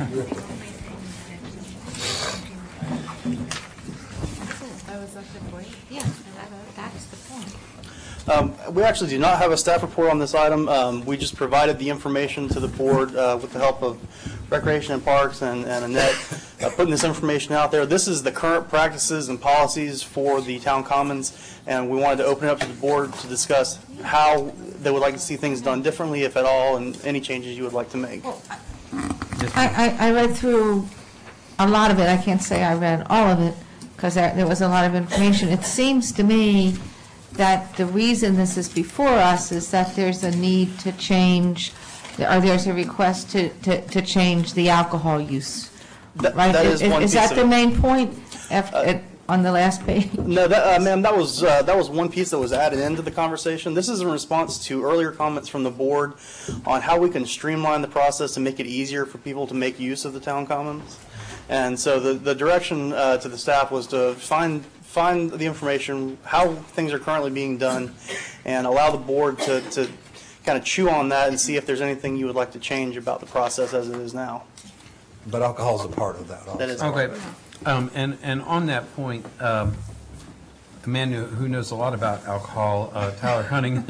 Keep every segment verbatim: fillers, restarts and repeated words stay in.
Was that the point? Yeah, that, that's the point. Um, we actually do not have a staff report on this item. Um, we just provided the information to the board uh, with the help of Recreation and Parks and, and Annette, uh, putting this information out there. This is the current practices and policies for the town commons, and we wanted to open it up to the board to discuss how they would like to see things done differently, if at all, and any changes you would like to make. Well, I, I, I read through a lot of it. I can't say I read all of it, because there, there was a lot of information. It seems to me that the reason this is before us is that there's a need to change, or there's a request to, to, to change the alcohol use. That, right? that is, is one is piece that of the it. main point F, Uh, at, on the last page? No, that, uh, ma'am, that was uh, that was one piece that was added into the conversation. This is in response to earlier comments from the board on how we can streamline the process and make it easier for people to make use of the town commons. And so the the direction uh, to the staff was to find find the information, how things are currently being done, and allow the board to to kind of chew on that and see if there's anything you would like to change about the process as it is now. But alcohol is a part of that also. That is Okay, um, and, and on that point, um, a man who, who knows a lot about alcohol, uh, Tyler Hunting.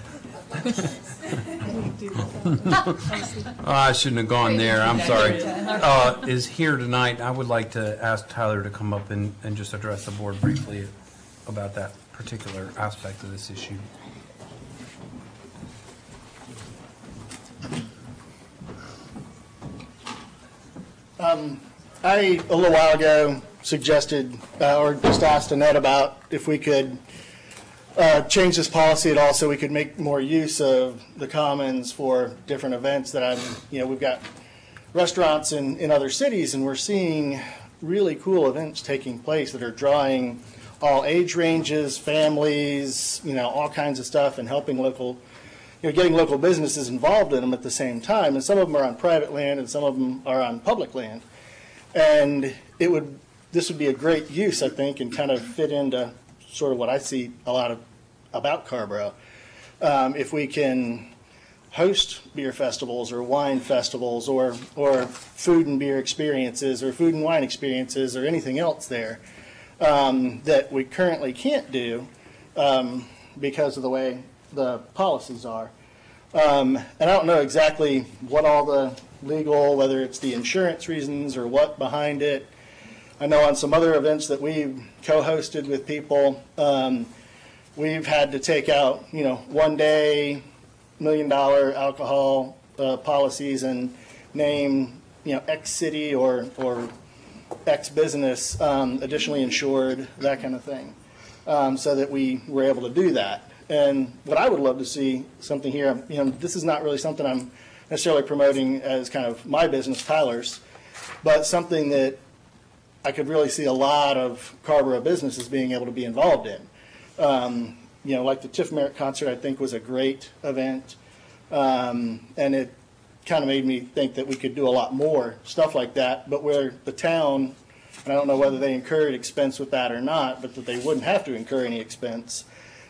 Oh, I shouldn't have gone there, I'm sorry. Uh, is here tonight. I would like to ask Tyler to come up and, and just address the board briefly about that particular aspect of this issue. Um, I, a little while ago, suggested uh, or just asked Annette about if we could uh, change this policy at all so we could make more use of the commons for different events that I'm, you know, we've got restaurants in, in other cities, and we're seeing really cool events taking place that are drawing all age ranges, families, you know, all kinds of stuff, and helping local, you know, getting local businesses involved in them at the same time. And some of them are on private land and some of them are on public land. And it would, this would be a great use, I think, and kind of fit into sort of what I see a lot of about Carrboro. Um, if we can host beer festivals or wine festivals or, or food and beer experiences or food and wine experiences or anything else there um, that we currently can't do um, because of the way the policies are. Um, and I don't know exactly what all the legal, whether it's the insurance reasons or what behind it. I know on some other events that we've co-hosted with people, um, we've had to take out, you know, one day, million dollar alcohol uh, policies and name, you know, X city or, or X business um, additionally insured, that kind of thing, um, so that we were able to do that. And what I would love to see something here, you know, this is not really something I'm necessarily promoting as kind of my business, Tyler's, but something that I could really see a lot of Carrboro businesses being able to be involved in. Um, you know, like the Tiff Merritt concert, I think was a great event, um, and it kind of made me think that we could do a lot more stuff like that, but where the town, and I don't know whether they incurred expense with that or not, but that they wouldn't have to incur any expense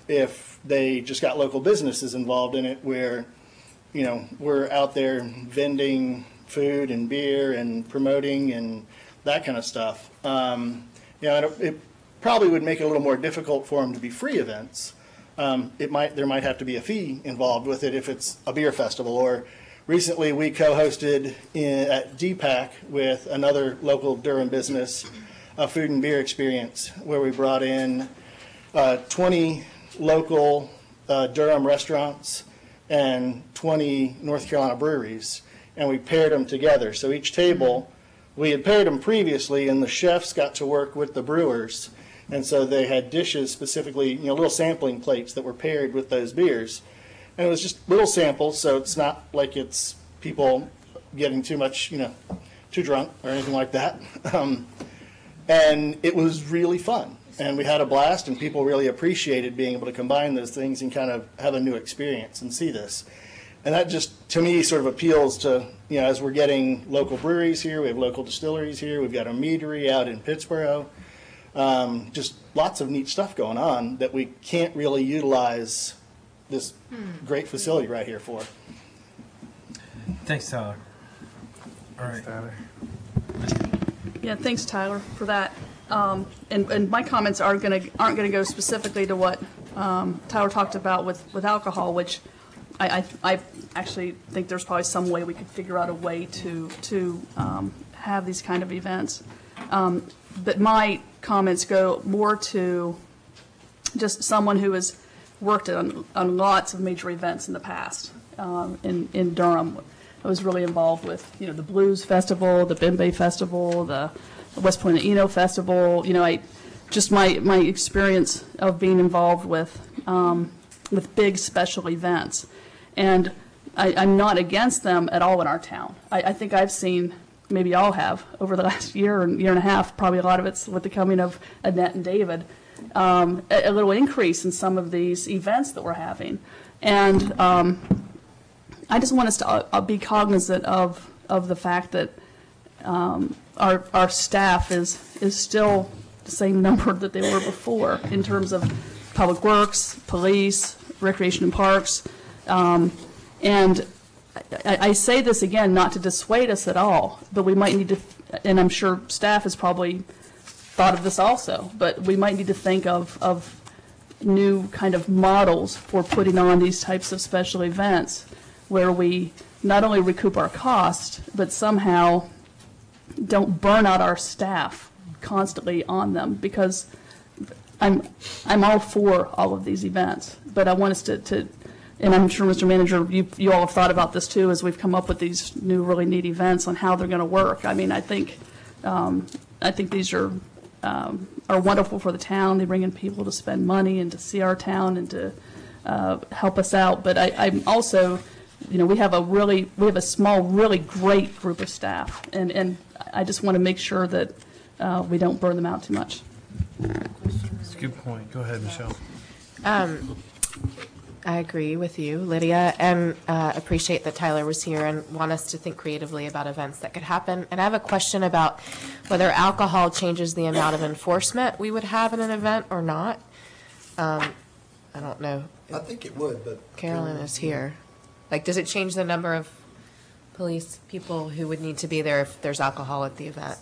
if they just got local businesses involved in it, where, you know, we're out there vending food and beer and promoting and that kind of stuff. Um, you know, it, it probably would make it a little more difficult for them to be free events. Um, it might, there might have to be a fee involved with it if it's a beer festival. Or recently we co-hosted in, at D PAC with another local Durham business, a food and beer experience, where we brought in uh, twenty local uh, Durham restaurants and twenty North Carolina breweries, and we paired them together. So each table, we had paired them previously, and the chefs got to work with the brewers, and so they had dishes specifically, you know, little sampling plates that were paired with those beers. And it was just little samples, so it's not like it's people getting too much, you know, too drunk or anything like that. Um, and it was really fun. And we had a blast, and people really appreciated being able to combine those things and kind of have a new experience and see this. And that just, to me, sort of appeals to, you know, as we're getting local breweries here, we have local distilleries here, we've got a meadery out in Pittsboro, um, just lots of neat stuff going on that we can't really utilize this great facility right here for. Thanks, Tyler. All right. Yeah, thanks, Tyler, for that. Um, and, and my comments aren't going to aren't going to go specifically to what um, Tyler talked about with, with alcohol, which I, I I actually think there's probably some way we could figure out a way to to um, have these kind of events. Um, but my comments go more to just someone who has worked on on lots of major events in the past um, in in Durham. I was really involved with, you know, the Blues Festival, the Bembe Festival, the West Point Eno Festival. You know, I just my my experience of being involved with um, with big special events, and I, I'm not against them at all in our town. I, I think I've seen, maybe y'all have, over the last year and year and a half, probably a lot of it's with the coming of Annette and David, um, a, a little increase in some of these events that we're having, and. Um, I just want us to uh, be cognizant of of the fact that um, our our staff is is still the same number that they were before in terms of public works, police, recreation and parks, um, and I, I say this again not to dissuade us at all, but we might need to, and I'm sure staff has probably thought of this also, but we might need to think of of new kind of models for putting on these types of special events, where we not only recoup our cost, but somehow don't burn out our staff constantly on them. Because I'm I'm all for all of these events, but I want us to, to and I'm sure, Mister Manager, you you all have thought about this too, as we've come up with these new really neat events on how they're going to work. I mean, I think um, I think these are um, are wonderful for the town. They bring in people to spend money and to see our town and to uh, help us out. But I, I'm also, you know, we have a really, we have a small, really great group of staff, and, and I just want to make sure that uh, we don't burn them out too much. That's a good point. Go ahead, Michelle. Um, I agree with you, Lydia, and uh, appreciate that Tyler was here and want us to think creatively about events that could happen. And I have a question about whether alcohol changes the amount of enforcement we would have in an event or not. Um, I don't know. I think it would, but. Carolyn is here. Like, does it change the number of police people who would need to be there if there's alcohol at the event?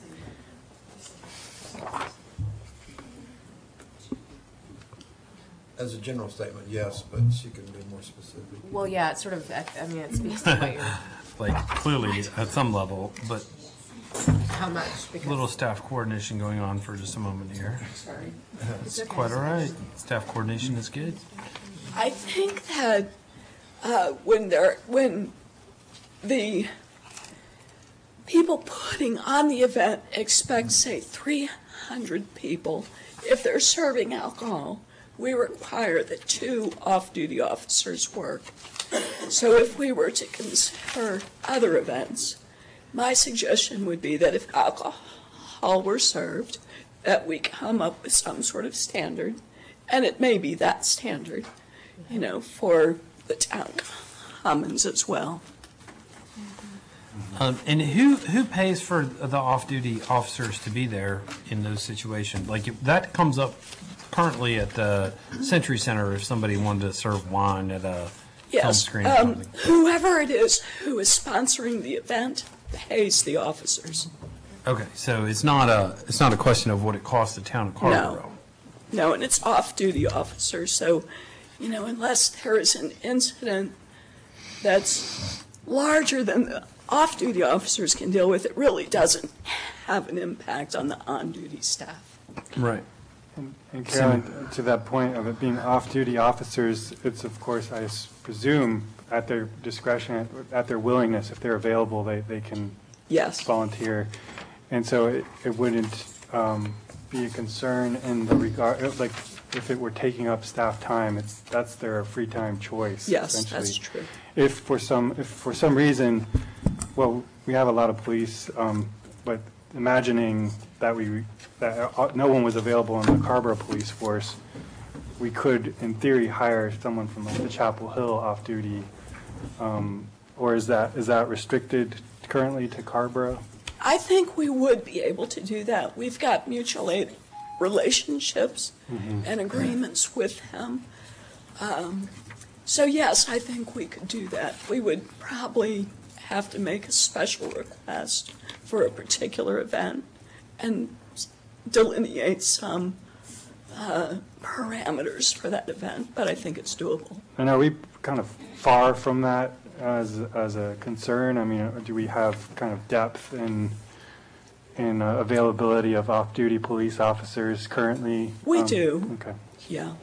As a general statement, yes, but she can be more specific. Well, yeah, it's sort of, I mean, it speaks to what you're, Like, clearly, at some level, but how much? a Because, little staff coordination going on for just a moment here. sorry. It's quite all right. Staff coordination is good. I think that uh, when they're when the people putting on the event expect, say, three hundred people, if they're serving alcohol, we require that two off-duty officers work. So if we were to consider other events, my suggestion would be that if alcohol were served, that we come up with some sort of standard, and it may be that standard, you know, for the town commons as well. Um, and who who pays for the off-duty officers to be there in those situations? Like, if that comes up currently at the Century Center if somebody wanted to serve wine at a film Yes, screen or um, something. whoever it is who is sponsoring the event pays the officers. Okay, so it's not a it's not a question of what it costs the town of Carrboro. No, and it's off-duty officers, so, you know, unless there is an incident that's larger than the off-duty officers can deal with, it really doesn't have an impact on the on-duty staff. Right. And and Carolyn, to that point of it being off-duty officers, it's of course, I s- presume, at their discretion, at their willingness, if they're available, they, they can Yes. volunteer. And so it, it wouldn't um, be a concern in the regard, uh, like, if it were taking up staff time, it's, that's their free time choice. Yes, essentially. that's true. If for some, if for some reason, well, we have a lot of police, um, but imagining that we, that uh, no one was available in the Carrboro Police Force, we could, in theory, hire someone from like the Chapel Hill off-duty, um, or is that, is that restricted currently to Carrboro? I think we would be able to do that. We've got mutual aid relationships and agreements with them. Um, so yes, I think we could do that. We would probably have to make a special request for a particular event and delineate some uh, parameters for that event, but I think it's doable. And are we kind of far from that as, as a concern? I mean, do we have kind of depth in, in uh, availability of off-duty police officers currently? We Um, do. Okay. Yeah.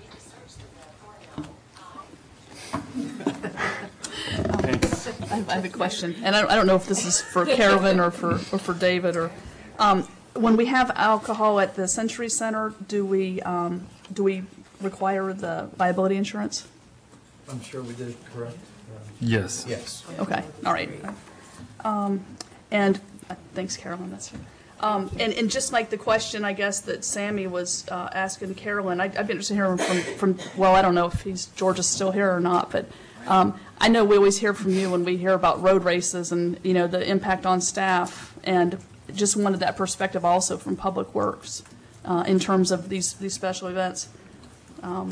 Thanks. I have I have a question, and I don't- I don't know if this is for Carolyn or for, or for David, or, um, when we have alcohol at the Century Center, do we, um, do we require the liability insurance? I'm sure we did, correct? Yes. Yes. Okay, all right. Um, And, uh, thanks, Carolyn, that's, um, and, and just like the question, I guess, that Sammy was uh, asking Carolyn, I'd I'd be interested in hearing from, from, well, I don't know if he's, George is still here or not, but um, I know we always hear from you when we hear about road races and, you know, the impact on staff, and just wanted that perspective also from Public Works uh, in terms of these, these special events. Um,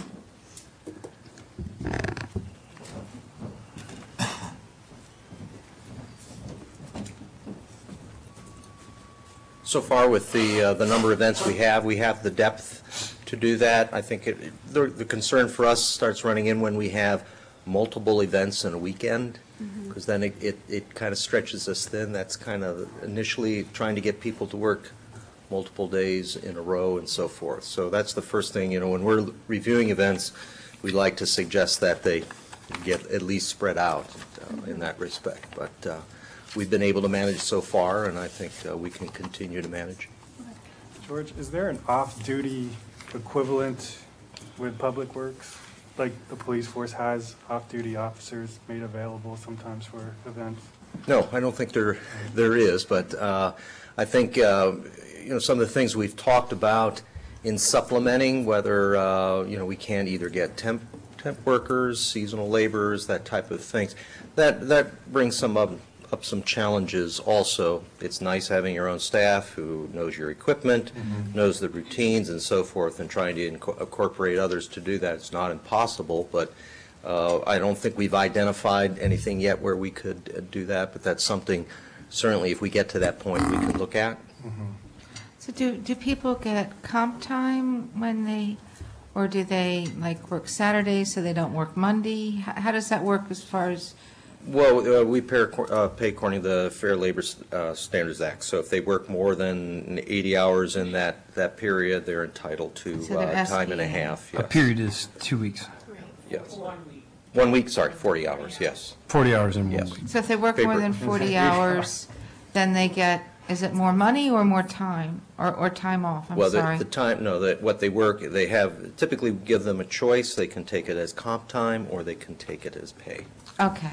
So far with the, uh, the number of events we have, we have the depth to do that. I think it, the, the concern for us starts running in when we have multiple events in a weekend, because then it, it, it kind of stretches us thin. That's kind of initially trying to get people to work multiple days in a row and so forth. So that's the first thing, you know, when we're reviewing events, we like to suggest that they get at least spread out uh, in that respect. But uh, we've been able to manage so far, and I think uh, we can continue to manage. George, is there an off-duty equivalent with Public Works? Like the police force has off-duty officers made available sometimes for events? No, I don't think there there is, but uh, I think uh, you know some of the things we've talked about in supplementing, whether uh, you know we can either get temp temp workers, seasonal laborers, that type of things. That that brings some up. up some challenges also. It's nice having your own staff who knows your equipment, mm-hmm. knows the routines and so forth, and trying to inco- incorporate others to do that. It's not impossible, but uh, I don't think we've identified anything yet where we could uh, do that, but that's something certainly if we get to that point we can look at. Mm-hmm. So do, do people get comp time when they, or do they like work Saturdays so they don't work Monday? How, how does that work as far as? Well, uh, we pay, uh, pay according to the Fair Labor uh, Standards Act. So if they work more than eighty hours in that, that period, they're entitled to So they're uh, time and a S B A. half. A Yes. period is two weeks, Yes. One week, sorry, forty hours, yes. forty hours in one Yes. week. So if they work more Paper. than forty hours, then they get, is it more money or more time, or, or time off? I'm Well, the, sorry. the time, no, that what they work, they have, typically give them a choice. They can take it as comp time or they can take it as pay. Okay.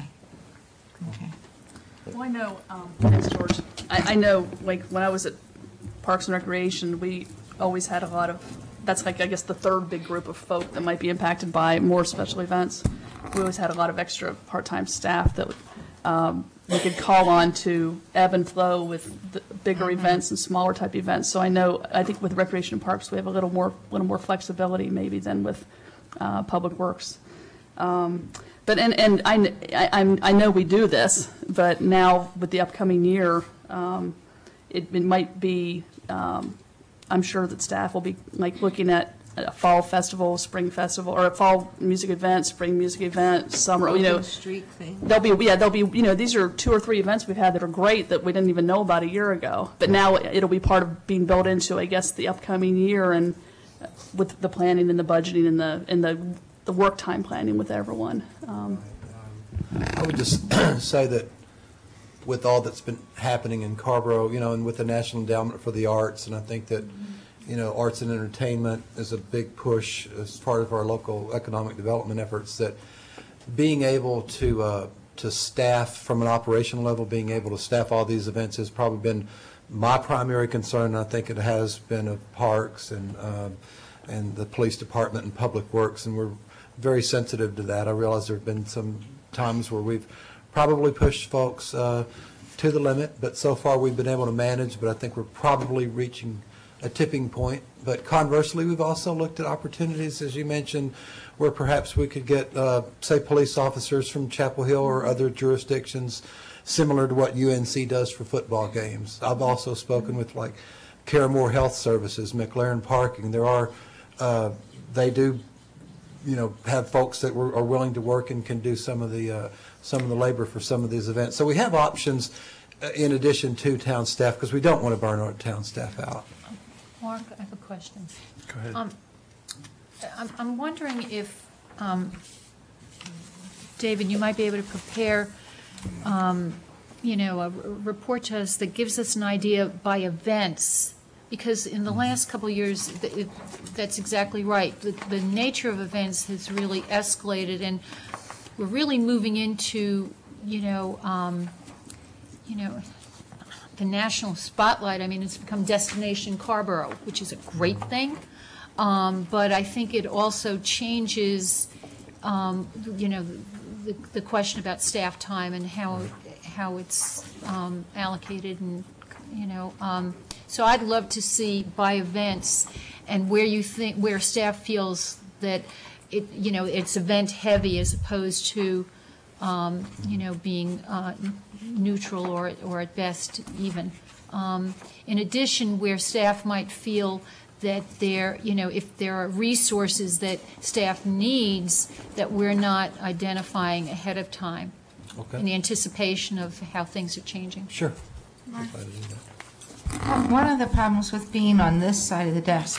Okay. Well, I know, um, thanks, George. I, I know, like, when I was at Parks and Recreation, we always had a lot of, that's like, I guess, the third big group of folk that might be impacted by more special events. We always had a lot of extra part-time staff that um, we could call on to ebb and flow with the bigger events and smaller type events. So I know, I think with Recreation and Parks, we have a little more, little more flexibility maybe than with uh, Public Works. Um, But, and, and I, I, I'm- I know we do this, but now with the upcoming year, um, it, it might be, um, I'm sure that staff will be like looking at a fall festival, spring festival, or a fall music event, spring music event, summer, you know. Street thing. There'll be, yeah, there'll be, you know, these are two or three events we've had that are great that we didn't even know about a year ago. But now it'll be part of being built into, I guess, the upcoming year and with the planning and the budgeting and the, and the, the work time planning with everyone. Um, I would just say that with all that's been happening in Carrboro, you know, and with the National Endowment for the Arts, and I think that, you know, arts and entertainment is a big push as part of our local economic development efforts, that being able to uh, to staff from an operational level, being able to staff all these events has probably been my primary concern. I think it has been of Parks and um, and the police department and Public Works, and we're very sensitive to that. I realize there have been some times where we've probably pushed folks uh, to the limit, but so far we've been able to manage, but I think we're probably reaching a tipping point. But conversely, we've also looked at opportunities, as you mentioned, where perhaps we could get, uh, say, police officers from Chapel Hill or other jurisdictions similar to what U N C does for football games. I've also spoken with like Caramore Health Services, McLaren Parking. There are, uh, they do, you know, have folks that were, are willing to work and can do some of the uh, some of the labor for some of these events. So we have options uh, in addition to town staff, because we don't want to burn our town staff out. Mark, I have a question. Go ahead. Um, I'm, I'm wondering if, um, David, you might be able to prepare, um, you know, a r- report to us that gives us an idea by events, because in the last couple of years, th- it- that's exactly right. The, the nature of events has really escalated, and we're really moving into, you know, um, you know, the national spotlight. I mean, it's become Destination Carborough, which is a great thing. Um, but I think it also changes, um, you know, the, the question about staff time and how how it's um, allocated, and you know. Um, so I'd love to see by events and where you think where staff feels that it, you know, it's event heavy as opposed to, um, you know, being uh, neutral or or at best even. Um, in addition, where staff might feel that there, you know, if there are resources that staff needs that we're not identifying ahead of time Okay. in anticipation of how things are changing. Sure. One one of the problems with being on this side of the desk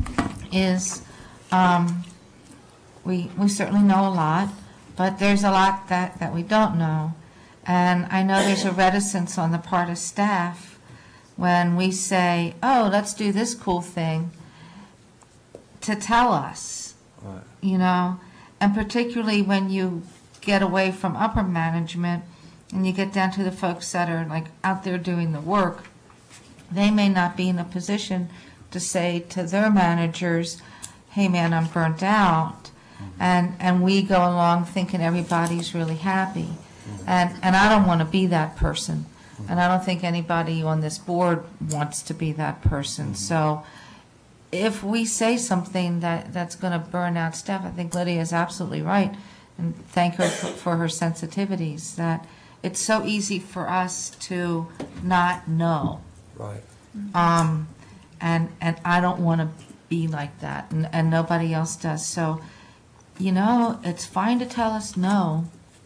is um, we we certainly know a lot, but there's a lot that, that we don't know. And I know there's a reticence on the part of staff when we say, oh, let's do this cool thing, to tell us, Right. you know, and particularly when you get away from upper management and you get down to the folks that are like out there doing the work, they may not be in a position to say to their managers, hey man, I'm burnt out. And, and we go along thinking everybody's really happy. And, and I don't want to be that person. And I don't think anybody on this board wants to be that person. So if we say something that, that's going to burn out staff, I think Lydia is absolutely right. And thank her for, for her sensitivities, that it's so easy for us to not know. Right. Um, and, and I don't want to be like that, and, and nobody else does. So, you know, it's fine to tell us no,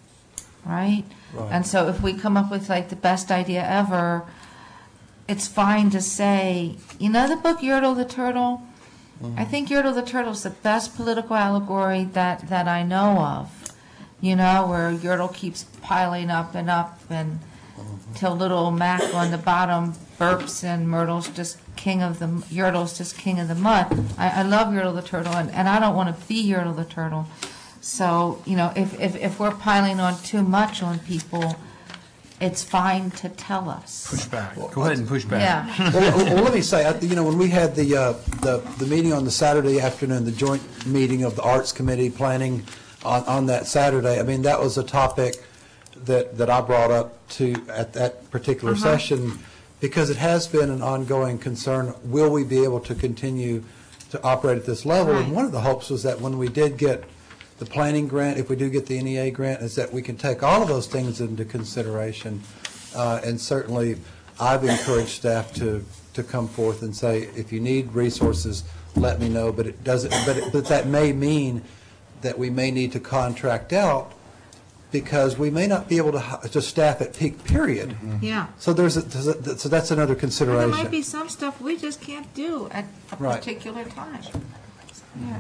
right? Right. And so if we come up with like the best idea ever, it's fine to say, you know the book Yertle the Turtle? Mm-hmm. I think Yertle the Turtle is the best political allegory that, that I know of. You know, where Yertle keeps piling up and up and Mm-hmm. till little Mac on the bottom burps and Myrtle's just king of the, Yertle's just king of the mud. I, I love Yertle the Turtle, and, and I don't want to be Yertle the Turtle. So, you know, if, if, if we're piling on too much on people, it's fine to tell us. Push back. Go ahead and push back. Yeah. well, well, let me say, I- you know, when we had the, uh, the, the meeting on the Saturday afternoon, the joint meeting of the Arts Committee planning on, on that Saturday, I mean, that was a topic that, that I brought up to, at that particular Uh-huh. session, because it has been an ongoing concern. Will we be able to continue to operate at this level? Right. And one of the hopes was that when we did get the planning grant, if we do get the N E A grant, is that we can take all of those things into consideration. Uh, And certainly, I've encouraged staff to, to come forth and say, if you need resources, let me know. But it doesn't, but, it- but that may mean that we may need to contract out, because we may not be able to, hi- to staff at peak period. Yeah. So there's, a- so that's another And consideration. there might be some stuff we just can't do at a Right. particular time. Yeah.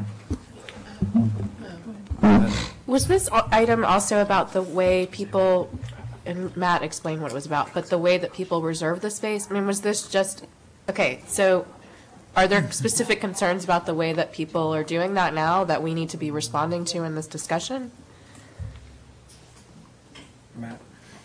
Was this a- item also about the way people, and Matt explained what it was about, but the way that people reserve the space? I mean, was this just, okay, so are there specific concerns about the way that people are doing that now that we need to be responding to in this discussion? Matt?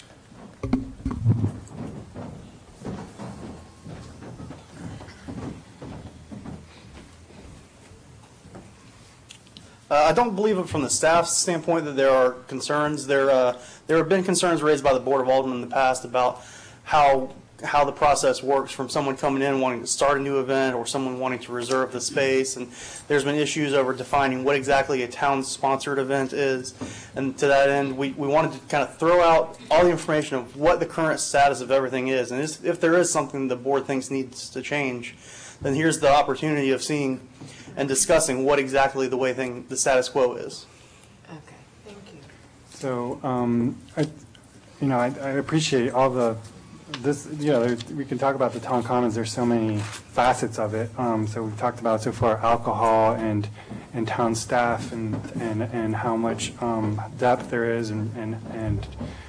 Uh, I don't believe it from the staff's standpoint that there are concerns. There, uh, there have been concerns raised by the Board of Aldermen in the past about how how the process works from someone coming in wanting to start a new event or someone wanting to reserve the space. And there's been issues over defining what exactly a town-sponsored event is. And to that end, we, we wanted to kind of throw out all the information of what the current status of everything is. And if there is something the board thinks needs to change, then here's the opportunity of seeing and discussing what exactly the way thing, the status quo is. Okay, thank you. So, um, I, you know, I, I appreciate all the, this, you know, there's- we can talk about the town commons, there's so many facets of it. Um, so we've talked about so far alcohol and, and town staff and, and, and how much, um, depth there is and, and, and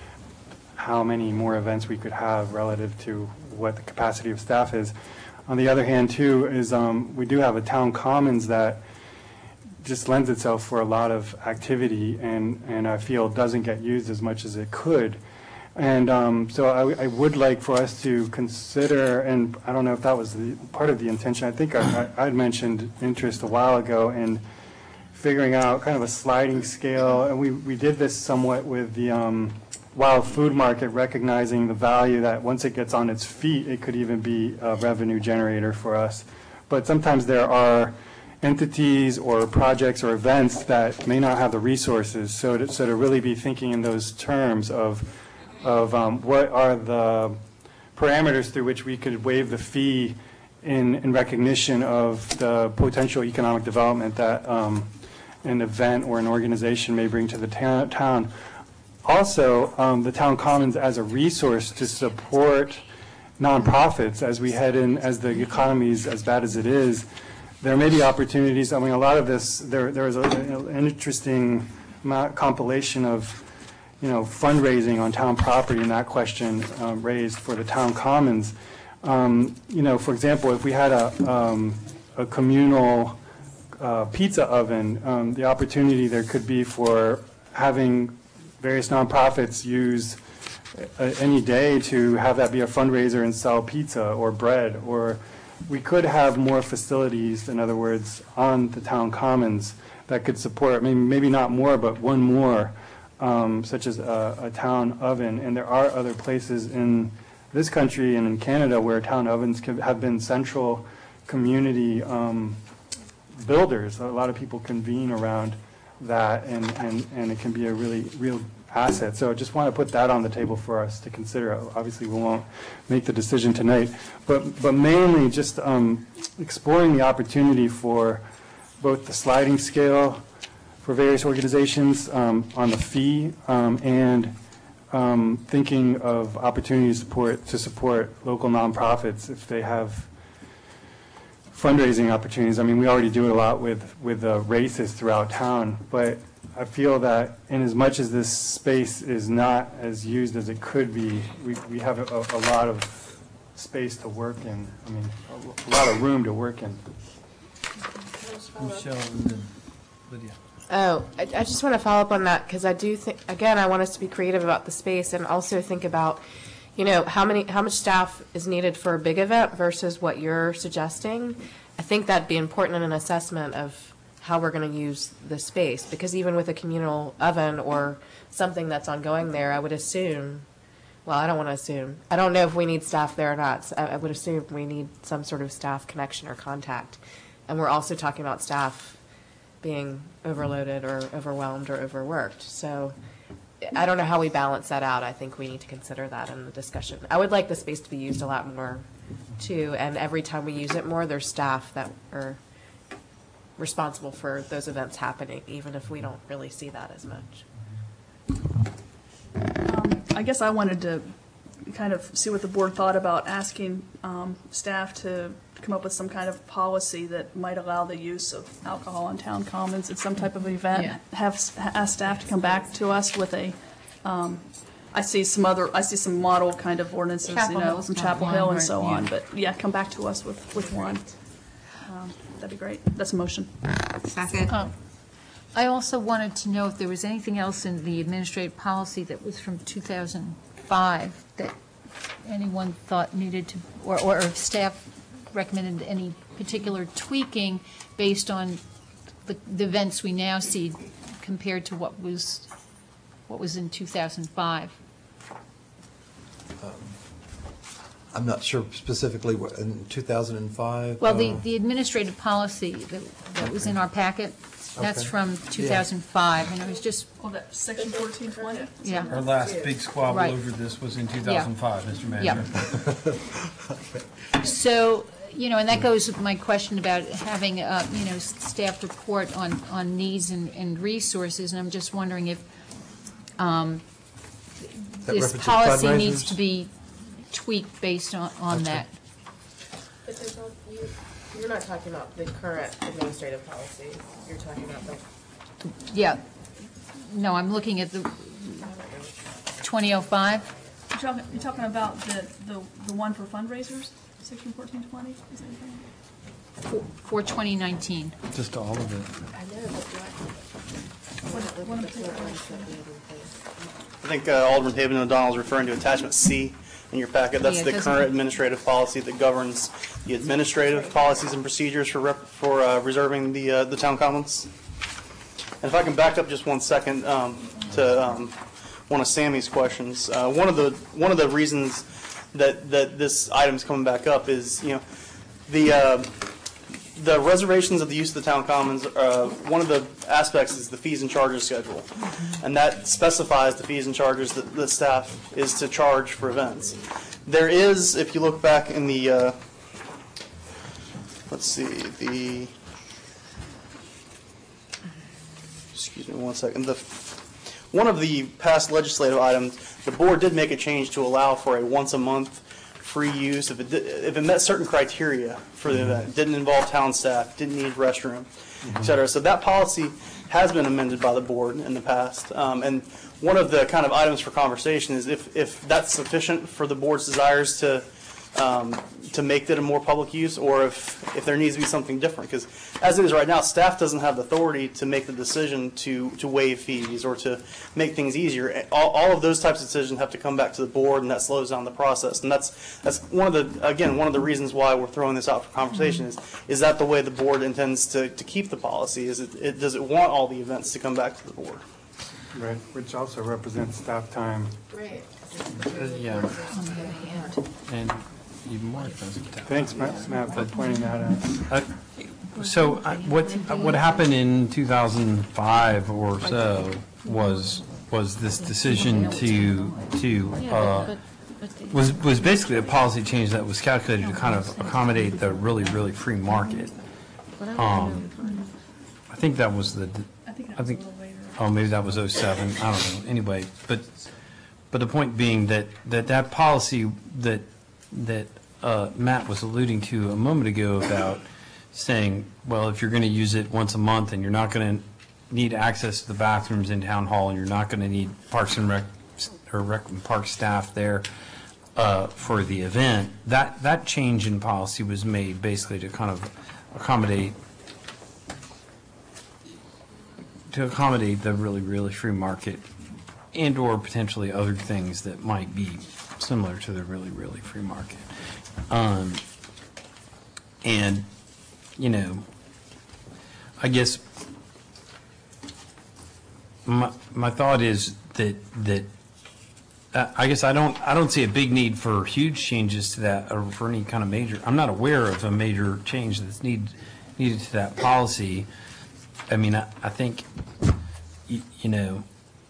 how many more events we could have relative to what the capacity of staff is. On the other hand, too, is, um, we do have a town commons that just lends itself for a lot of activity and, and I feel doesn't get used as much as it could. And um, so I, I would like for us to consider, and I don't know if that was the, part of the intention, I think I, I I'd mentioned interest a while ago in figuring out kind of a sliding scale, and we, we did this somewhat with the um, Wild Food Market, recognizing the value that once it gets on its feet, it could even be a revenue generator for us. But sometimes there are entities or projects or events that may not have the resources, so to, so to really be thinking in those terms of of um, what are the parameters through which we could waive the fee in, in recognition of the potential economic development that um, an event or an organization may bring to the ta- town. Also, um, the town commons as a resource to support nonprofits as we head in, as the economy is as bad as it is. There may be opportunities. I mean, a lot of this, there, there is a, an interesting compilation of you know, fundraising on town property and that question um, raised for the town commons. Um, you know, for example, if we had a, um, a communal uh, pizza oven, um, the opportunity there could be for having various nonprofits use uh, any day to have that be a fundraiser and sell pizza or bread, or we could have more facilities, in other words, on the town commons that could support, maybe, maybe not more, but one more. Um, such as a, a town oven, and there are other places in this country and in Canada where town ovens can, have been central community um, builders. A lot of people convene around that, and, and, and it can be a really real asset. So I just want to put that on the table for us to consider. Obviously, we won't make the decision tonight, but but mainly just um, exploring the opportunity for both the sliding scale for various organizations um, on the fee um, and um, thinking of opportunities to support, to support local nonprofits if they have fundraising opportunities. I mean, we already do it a lot with, with uh, races throughout town, but I feel that in as much as this space is not as used as it could be, we, we have a, a lot of space to work in. I mean, a, a lot of room to work in. Michelle and then Lydia. Oh, I, I just want to follow up on that because I do think, again, I want us to be creative about the space and also think about, you know, how many, how much staff is needed for a big event versus what you're suggesting. I think that'd be important in an assessment of how we're going to use the space, because even with a communal oven or something that's ongoing there, I would assume, well, I don't want to assume, I don't know if we need staff there or not. So I, I would assume we need some sort of staff connection or contact. And we're also talking about staff being overloaded or overwhelmed or overworked. So I don't know how we balance that out. I think we need to consider that in the discussion. I would like the space to be used a lot more too, and every time we use it more, there's staff that are responsible for those events happening, even if we don't really see that as much. Um, I guess I wanted to kind of see what the board thought about asking um, staff to come up with some kind of policy that might allow the use of alcohol on town commons at some type of event. Yeah. Have ask staff to come back to us with a. Um, I see some other. I see some model kind of ordinances, Chapel you know, Hill's from got Chapel one, Hill and right, so yeah. on. But yeah, come back to us with with one. Um, that'd be great. That's a motion. Second. Oh. I also wanted to know if there was anything else in the administrative policy that was from two thousand five that anyone thought needed to, or, or if staff recommended any particular tweaking based on the, the events we now see compared to what was, what was in two thousand five. I'm not sure specifically what, in two thousand five? Well, the, the administrative policy that, that was in our packet, that's Okay. from two thousand five, and it was just, Well, that section fourteen twenty? yeah. Our last big squabble Right. over this was in two thousand five, Mister Manager. So, you know, and that goes with my question about having, uh, you know, s- staff report on, on needs and, and resources, and I'm just wondering if um, That this reference to policy needs fundraisers? to be tweaked based on, on that. But there's no, you, you're not talking about the current administrative policies. You're talking about the. Yeah. No, I'm looking at the twenty oh five. You're talking, you're talking about the, the, the one for fundraisers, section fourteen twenty, is that right? For, for twenty nineteen. Just all of it. I know, but do What, what am I thinking? I think uh, Alderman Haven O'Donnell is referring to attachment C in your packet. That's Yeah, it the doesn't- current administrative policy that governs the administrative policies and procedures for rep, for uh, reserving the uh, the town commons. And if I can back up just one second um, to um, one of Sammy's questions, uh, one of the one of the reasons that that this item's coming back up is, you know, the uh, the reservations of the use of the town commons. Uh, one of the aspects is the fees and charges schedule, and that specifies the fees and charges that the staff is to charge for events. There is, if you look back in the, uh, let's see, the. Excuse me one second. The, one of the past legislative items, the board did make a change to allow for a once a month free use if it, did, if it met certain criteria for the event. It didn't involve town staff, didn't need restroom, et cetera. So that policy has been amended by the board in the past. Um, and one of the kind of items for conversation is if, if that's sufficient for the board's desires to um, to make that a more public use, or if, if there needs to be something different. Because as it is right now, staff doesn't have the authority to make the decision to, to waive fees or to make things easier. All, all of those types of decisions have to come back to the board, and that slows down the process. And that's that's one of the, again, one of the reasons why we're throwing this out for conversation is, is that the way the board intends to, to keep the policy? Is it, it, does it want all the events to come back to the board? Right, which also represents staff time. Right. Yeah. And even more expensive. Thanks, Matt, Matt, for pointing that out. Uh, So uh, what, what happened in two thousand five or so was, was this decision to, to, uh, was, was basically a policy change that was calculated to kind of accommodate the really, really free market. Um, I think that was the, I think I that was a think, little later. oh, maybe that was oh seven, I don't know, anyway, but, but the point being that, that that policy that, that uh, Matt was alluding to a moment ago about saying, well, if you're going to use it once a month and you're not going to need access to the bathrooms in town hall and you're not going to need Parks and Rec, or Rec and Park staff there uh, for the event, that, that change in policy was made basically to kind of accommodate to accommodate the really, really free market and or potentially other things that might be similar to the really, really free market. Um, and, you know, I guess my, my thought is that, that uh, I guess I don't, I don't see a big need for huge changes to that or for any kind of major, I'm not aware of a major change that's need, needed to that policy. I mean, I, I think, you, you know,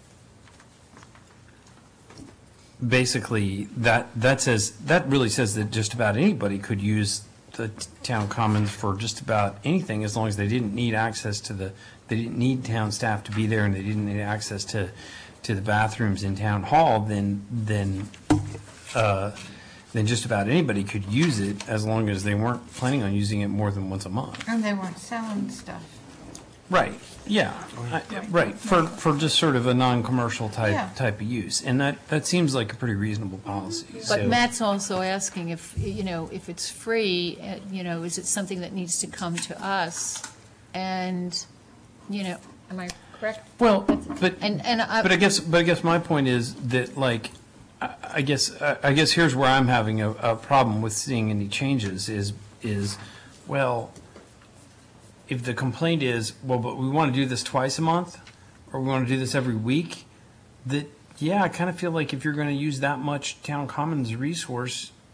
basically that, that says, that really says that just about anybody could use the town commons for just about anything as long as they didn't need access to the, they didn't need town staff to be there and they didn't need access to, to the bathrooms in town hall, then, then, uh, then just about anybody could use it as long as they weren't planning on using it more than once a month. And they weren't selling stuff. Right, yeah, I- right, for, for just sort of a non-commercial Yeah. type, type of use. And that, that seems like a pretty reasonable policy, But so. Matt's also asking if, you know, if it's free, uh, you know, is it something that needs to come to us? And, you know, am I correct? Well, but, And, and I. but I guess, but I guess my point is that, like, I I guess, I I guess here's where I'm having a, a problem with seeing any changes is, is, well, if the complaint is, well, but we want to do this twice a month, or we want to do this every week, that, yeah, I kind of feel like if you're going to use that much town commons resource,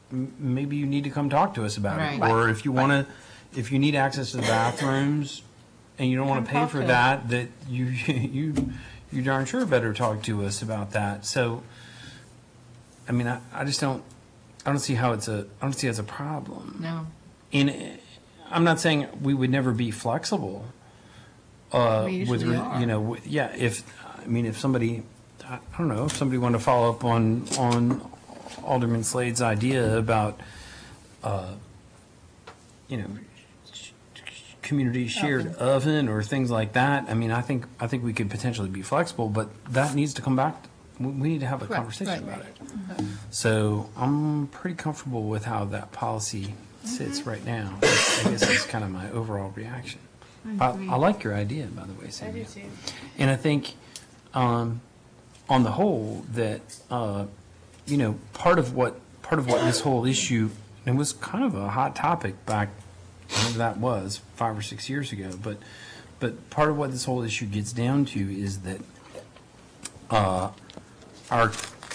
m- maybe you need to come talk to us about it. Right. Or if you want to, if you need access to the bathrooms and you don't want to Come pay talk for to us. that, that you, you, you darn sure better talk to us about that. So, I mean, I, I just don't, I don't see how it's a, I don't see it as a problem. No. And I'm not saying we would never be flexible. Uh, We with usually re- are. You know, with- yeah, if, I mean, if somebody, I I don't know, if somebody wanted to follow up on, on Alderman Slade's idea about, uh, you know, sh- sh- community shared oven or things like that, I mean, I think, I think we could potentially be flexible, but that needs to come back. We, we need to have a Right, conversation right, about it. So I'm pretty comfortable with how that policy sits right now. I guess that's kind of my overall reaction. I, I like your idea, by the way, Sammy. I do too. And I think, um, on the whole, that, uh, you know, part of what, part of what this whole issue, it was kind of a hot topic back, whenever that was, five or six years ago, but, but part of what this whole issue gets down to is that, uh, our,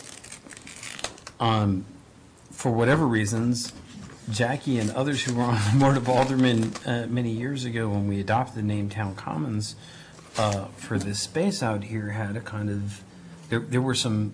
um, for whatever reasons, Jackie and others who were on the Board of Aldermen uh, many years ago when we adopted the name Town Commons uh, for this space out here had a kind of, there, there were some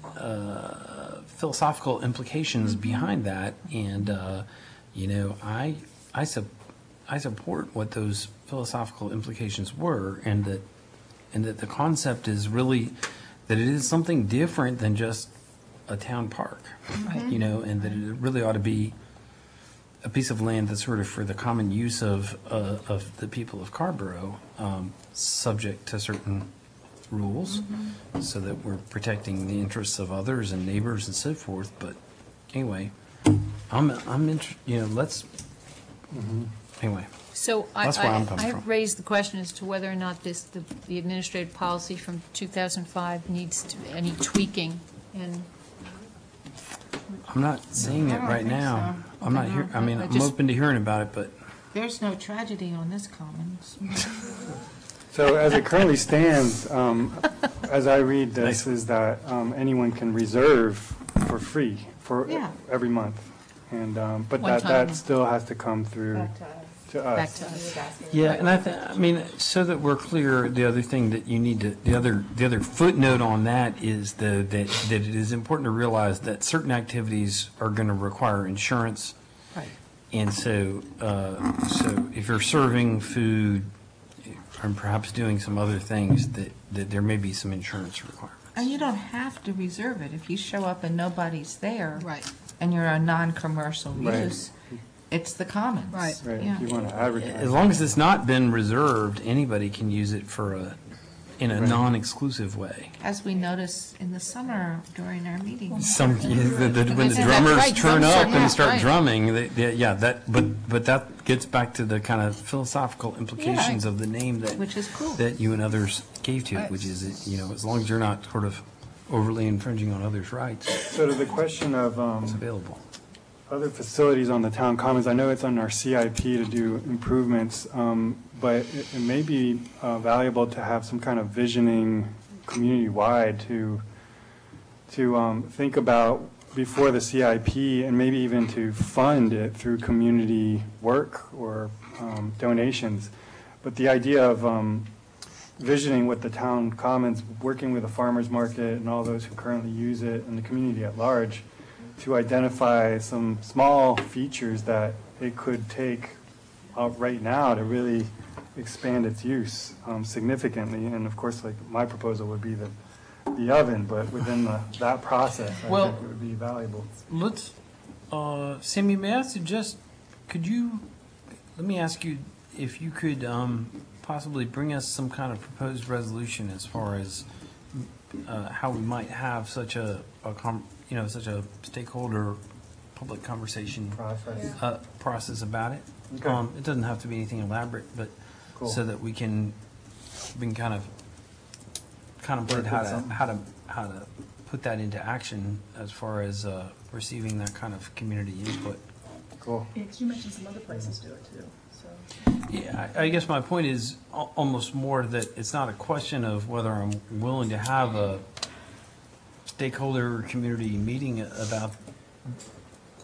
uh, philosophical implications behind that. And, uh, you know, I, I, sup- I support what those philosophical implications were, and that, and that the concept is really that it is something different than just a town park, you know, and that it really ought to be a piece of land that's sort of for the common use of, uh, of the people of Carborough, um, subject to certain rules, so that we're protecting the interests of others and neighbors and so forth. But anyway, I'm, I'm inter, you know, let's, anyway. So I, That's where I'm I, coming I from. raised the question as to whether or not this, the, the administrative policy from two thousand five needs to, any tweaking, and I'm not saying I it don't right think now. so. I'm not I here, don't- I mean, I I'm just- open to hearing about it, but There's no tragedy on this commons. So as it currently stands, um, as I read Nice. this, is that um, anyone can reserve for free for Yeah. every month. And, um, but One that, time. that still has to come through to back us. to us. yeah, and I think, I mean, so that we're clear, the other thing that you need to, the other, the other footnote on that is the, that, that it is important to realize that certain activities are going to require insurance. Right. And so, uh, so if you're serving food and perhaps doing some other things, that, that there may be some insurance requirements. And you don't have to reserve it. If you show up and nobody's there. Right. And you're a non-commercial Right. use, it's the commons. Right. Right, Yeah. if you want to advertise. As long as it's not been reserved, anybody can use it for a, in a Right. non-exclusive way. As we notice in the summer during our meetings. Some, the- the- when the That's drummers right, turn drums up are- yeah, and start right. drumming, they- they- yeah, that, but, but that gets back to the kind of philosophical implications of the name that. Which is cool. That you and others gave to it, which is, you know, as long as you're not sort of overly infringing on others' rights, So to the question of it's um, available. other facilities on the town commons, I know it's on our C I P to do improvements, um, but it it may be uh, valuable to have some kind of visioning community-wide to, to um, think about before the C I P, and maybe even to fund it through community work or um, donations. But the idea of um, visioning what the town commons, working with the farmers market and all those who currently use it, and the community at large, to identify some small features that it could take out right now to really expand its use um, significantly. And of course, like, my proposal would be the, the oven, but within the, that process, I Well- think it would be valuable. Let's, uh, Sammy, may I suggest, could you, let me ask you if you could um, possibly bring us some kind of proposed resolution as far as uh, how we might have such a, a com- you know, such a stakeholder, public conversation Process. uh, process about it. Okay. Um, It doesn't have to be anything elaborate, but Cool. so that we can, we can kind of, contemplate how to, how to, how to put that into action as far as uh, receiving that kind of community input. Cool. Yeah, 'cause you mentioned some other places do it too, so. Yeah, I I guess my point is al- almost more that it's not a question of whether I'm willing to have a stakeholder community meeting about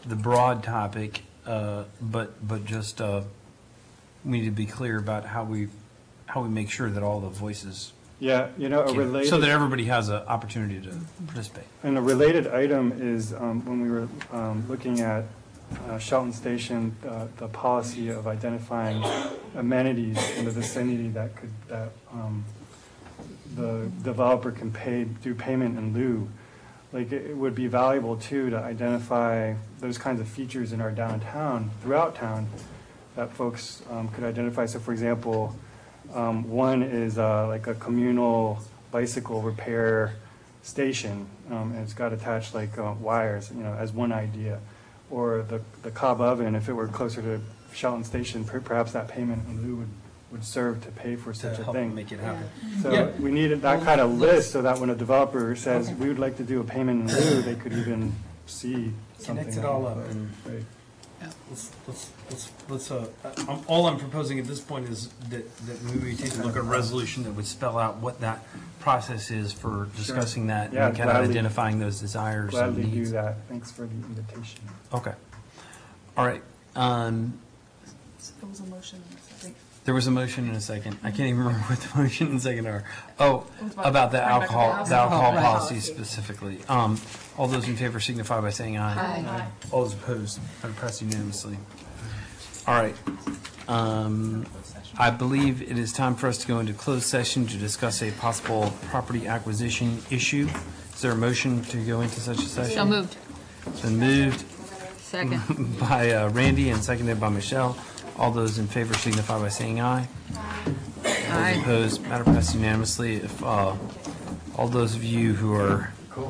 the broad topic, uh, but, but just, uh, we need to be clear about how we, how we make sure that all the voices, Yeah, you know, a can- related. so that everybody has an opportunity to participate. And a related item is, um, when we were um, looking at uh, Shelton Station, uh, the policy of identifying amenities in the vicinity that could, that um, the developer can pay, do payment in lieu. Like, it it would be valuable, too, to identify those kinds of features in our downtown, throughout town, that folks um, could identify. So, for example, um, one is uh, like a communal bicycle repair station, um, and it's got attached like uh, wires, you know, as one idea. Or the, the Cobb oven, if it were closer to Shelton Station, per- perhaps that payment in lieu would, would serve to pay for such a help thing. make it happen. So Yeah. we needed that kind of list so that when a developer says, we would like to do a payment in lieu, they could even see something. Connect it all up and- Right. Let's, let's, let's, let's, uh, I'm- all I'm proposing at this point is that, that maybe we take a look at a resolution that would spell out what that process is for discussing that Yeah, and kind of gladly- identifying those desires and Gladly do needs. that. Thanks for the invitation. Okay. All right. Um, There was a motion and a second. there was a motion and a second. I can't even remember what the motion and second are. Oh, about the Right back to the alcohol, the alcohol alcohol policy policy. specifically. Um, all those in favor signify by saying aye. Aye. All those opposed, that passed unanimously. All right. Um, I believe it is time for us to go into closed session to discuss a possible property acquisition issue. Is there a motion to go into such a session? So moved. It's been moved Second. by uh, Randy and seconded by Michelle. All those in favor signify by saying aye. Aye. Those opposed, matter passed unanimously. If uh, all those of you who are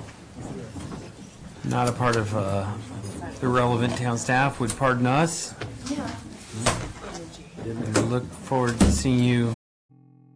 not a part of uh, the relevant town staff would pardon us. We look forward to seeing you